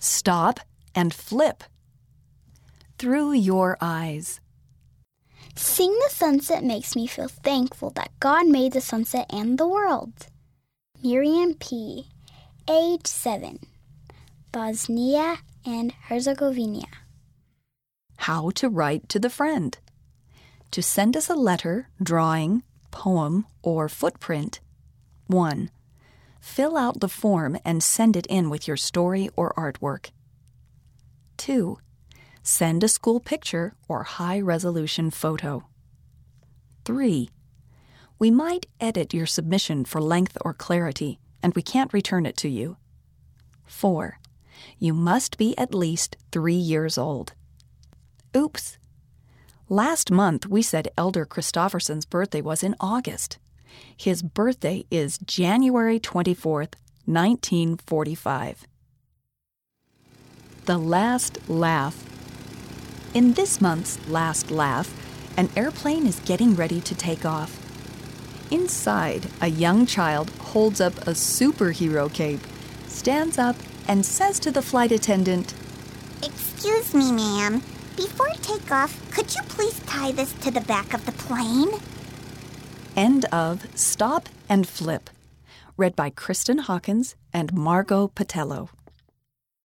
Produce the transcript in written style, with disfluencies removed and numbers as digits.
stop, and flip. Through your eyes. Seeing the sunset makes me feel thankful that God made the sunset and the world. Miriam P., age 7, Bosnia and Herzegovina. How to write to the friend. To send us a letter, drawing, poem, or footprint. 1. Fill out the form and send it in with your story or artwork. 2. Send a school picture or high-resolution photo. 3. We might edit your submission for length or clarity, and we can't return it to you. 4. You must be at least 3 years old. Oops! Last month, we said Elder Christofferson's birthday was in August. His birthday is January 24th, 1945. The Last Laugh. In this month's Last Laugh, an airplane is getting ready to take off. Inside, a young child holds up a superhero cape, stands up, and says to the flight attendant, "Excuse me, ma'am. Before takeoff, could you please tie this to the back of the plane?" End of Stop and Flip. Read by Kristen Hawkins and Margot Patello.